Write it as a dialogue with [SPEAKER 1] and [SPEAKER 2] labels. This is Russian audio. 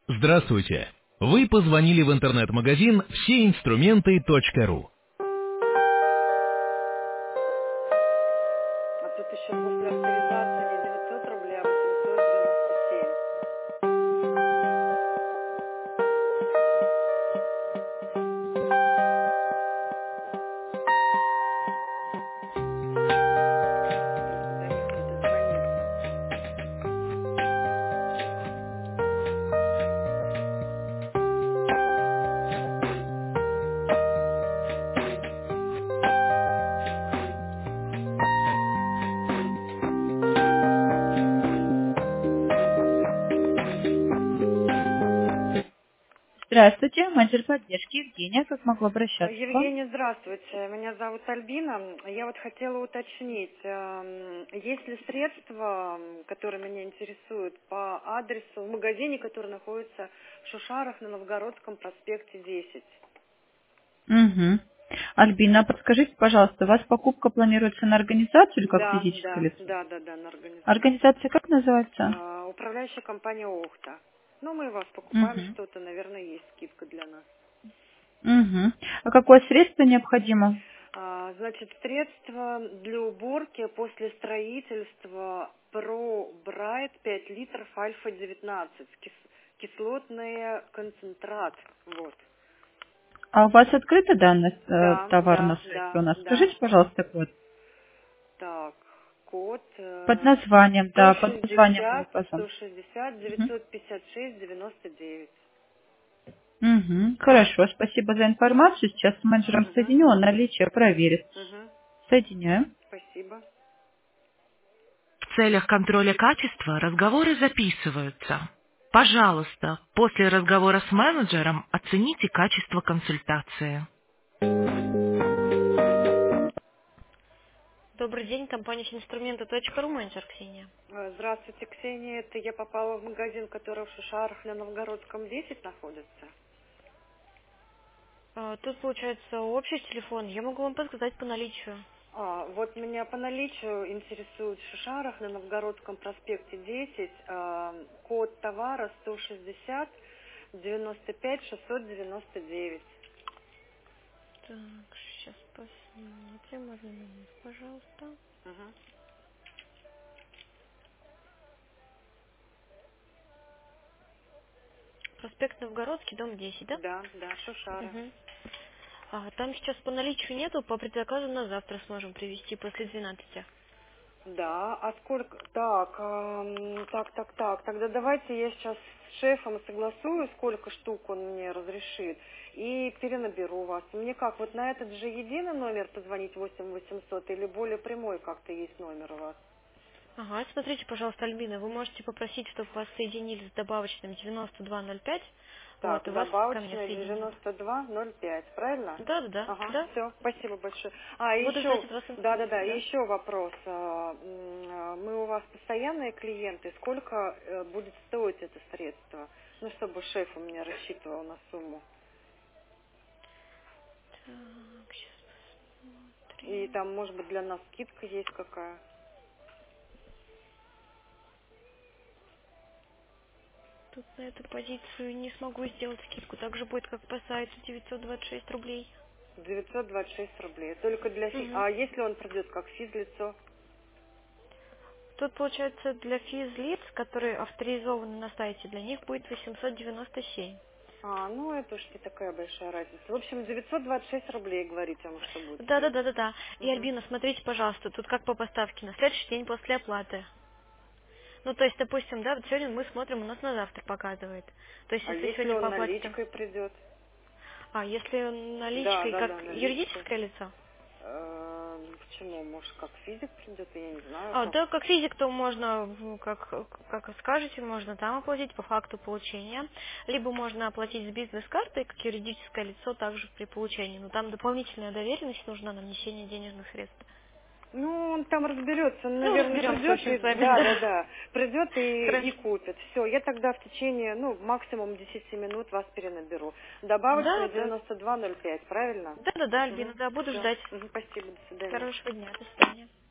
[SPEAKER 1] Здравствуйте! Вы позвонили в интернет-магазин всеинструменты.ру.
[SPEAKER 2] А тут еще после авторизации не 900 рублей, а 897. Надо до них мне дозвониться.
[SPEAKER 3] Здравствуйте, менеджер поддержки Евгения. Как могу обращаться к вам?
[SPEAKER 2] Евгения, здравствуйте. Меня зовут Альбина. Я вот хотела уточнить, есть ли средства, которые меня интересуют, по адресу в магазине, который находится в Шушарах на Новгородском проспекте 10.
[SPEAKER 3] Угу. Альбина, подскажите, пожалуйста, у вас покупка планируется на организацию или как
[SPEAKER 2] Да,
[SPEAKER 3] физическое
[SPEAKER 2] да,
[SPEAKER 3] лицо?
[SPEAKER 2] да, да, да, на организацию.
[SPEAKER 3] Организация как называется?
[SPEAKER 2] Управляющая компания «Охта». Ну, мы вас покупаем
[SPEAKER 3] Угу.
[SPEAKER 2] что-то, наверное, есть скидка для нас.
[SPEAKER 3] Угу. А какое средство необходимо?
[SPEAKER 2] Значит, средства для уборки после строительства Pro Bright 5 литров альфа-19, кислотный концентрат. Вот.
[SPEAKER 3] А у вас открыта данность
[SPEAKER 2] Да,
[SPEAKER 3] товар на
[SPEAKER 2] да,
[SPEAKER 3] сайте у
[SPEAKER 2] да,
[SPEAKER 3] нас?
[SPEAKER 2] да.
[SPEAKER 3] Скажите, пожалуйста, код.
[SPEAKER 2] Так, код
[SPEAKER 3] Под названием, да, под названием
[SPEAKER 2] 160,
[SPEAKER 3] указан.
[SPEAKER 2] 160,
[SPEAKER 3] Угу.
[SPEAKER 2] 956, 99.
[SPEAKER 3] Угу. Хорошо, спасибо за информацию. Сейчас с менеджером
[SPEAKER 2] Угу,
[SPEAKER 3] соединю, он наличие проверит.
[SPEAKER 2] угу.
[SPEAKER 3] Соединяю.
[SPEAKER 2] Спасибо.
[SPEAKER 1] В целях контроля качества разговоры записываются. Пожалуйста, после разговора с менеджером оцените качество консультации. Добрый день, компания инструменты.ру, менеджер Ксения.
[SPEAKER 2] Здравствуйте, Ксения. Это я попала в магазин, который в Шушарах на Новгородском 10 находится.
[SPEAKER 1] Тут получается общий телефон, я могу вам подсказать по наличию.
[SPEAKER 2] Вот меня по наличию интересует в Шушарах на Новгородском проспекте 10, код товара 160 95 699.
[SPEAKER 1] Так, сейчас посмотрим, одну минуту, пожалуйста.
[SPEAKER 2] Угу.
[SPEAKER 1] Проспект Новгородский, дом 10, да?
[SPEAKER 2] Да, да, Шушары.
[SPEAKER 1] Угу. Там сейчас по наличию нету, по предзаказу на завтра сможем привезти после 12.
[SPEAKER 2] Да, а сколько? Так, так. Тогда давайте я сейчас с шефом согласую, сколько штук он мне разрешит, и перенаберу вас. Мне как, вот на этот же единый номер позвонить 8800 или более прямой как-то есть номер у вас?
[SPEAKER 1] Ага, смотрите, пожалуйста, Альбина, вы можете попросить, чтобы вас соединили с добавочным 9205,
[SPEAKER 2] Так,
[SPEAKER 1] вот, и вас ко мне
[SPEAKER 2] добавочная
[SPEAKER 1] соединят.
[SPEAKER 2] 9205, правильно?
[SPEAKER 1] Да, да, да,
[SPEAKER 2] Ага,
[SPEAKER 1] да.
[SPEAKER 2] все, спасибо большое. И
[SPEAKER 1] Буду ждать
[SPEAKER 2] еще,
[SPEAKER 1] от вас
[SPEAKER 2] да,
[SPEAKER 1] информацию, да.
[SPEAKER 2] еще вопрос. Мы у вас постоянные клиенты, сколько будет стоить это средство? Ну, чтобы шеф у меня рассчитывал на сумму.
[SPEAKER 1] Так, сейчас
[SPEAKER 2] И
[SPEAKER 1] посмотрим.
[SPEAKER 2] там, может быть, для нас скидка есть какая?
[SPEAKER 1] Тут на эту позицию не смогу сделать скидку, так же будет, как по сайту, 926 рублей.
[SPEAKER 2] 926 рублей. Только для
[SPEAKER 1] Угу.
[SPEAKER 2] А если он придет как физлицо?
[SPEAKER 1] Тут, получается, для физлиц, которые авторизованы на сайте, для них будет 897.
[SPEAKER 2] Ну это уж не такая большая разница. В общем, 926 рублей, говорите вам, что будет
[SPEAKER 1] Да, да,
[SPEAKER 2] стоить.
[SPEAKER 1] да, да, да. И,
[SPEAKER 2] Угу.
[SPEAKER 1] Альбина, смотрите, пожалуйста, тут как по поставке, на следующий день после оплаты. Ну, то есть, допустим, да, вот сегодня мы смотрим, у нас на завтра показывает. То есть,
[SPEAKER 2] А
[SPEAKER 1] если
[SPEAKER 2] если
[SPEAKER 1] сегодня
[SPEAKER 2] он
[SPEAKER 1] по оплате...
[SPEAKER 2] наличкой придет?
[SPEAKER 1] если
[SPEAKER 2] Да,
[SPEAKER 1] наличкой,
[SPEAKER 2] да,
[SPEAKER 1] как
[SPEAKER 2] да, наличкой.
[SPEAKER 1] юридическое лицо?
[SPEAKER 2] Почему? Может, как физик придет, я не знаю, как.
[SPEAKER 1] Да, как физик, то можно, как скажете, можно там оплатить по факту получения. Либо можно оплатить с бизнес-картой, как юридическое лицо, также при получении. Но там дополнительная доверенность нужна на внесение денежных средств.
[SPEAKER 2] Ну, он там разберется, он,
[SPEAKER 1] Ну,
[SPEAKER 2] наверное,
[SPEAKER 1] разберемся, в
[SPEAKER 2] придет
[SPEAKER 1] общем,
[SPEAKER 2] и
[SPEAKER 1] с вами,
[SPEAKER 2] да, да,
[SPEAKER 1] да.
[SPEAKER 2] да, придет и
[SPEAKER 1] Хорошо.
[SPEAKER 2] купит. Все, я тогда в течение, максимум 10 минут вас перенаберу.
[SPEAKER 1] Да,
[SPEAKER 2] Добавочная
[SPEAKER 1] да.
[SPEAKER 2] 9205, правильно?
[SPEAKER 1] Да, да, да, Альбина,
[SPEAKER 2] Угу.
[SPEAKER 1] да, буду
[SPEAKER 2] Все,
[SPEAKER 1] ждать.
[SPEAKER 2] спасибо, до свидания.
[SPEAKER 1] Хорошего дня, до свидания.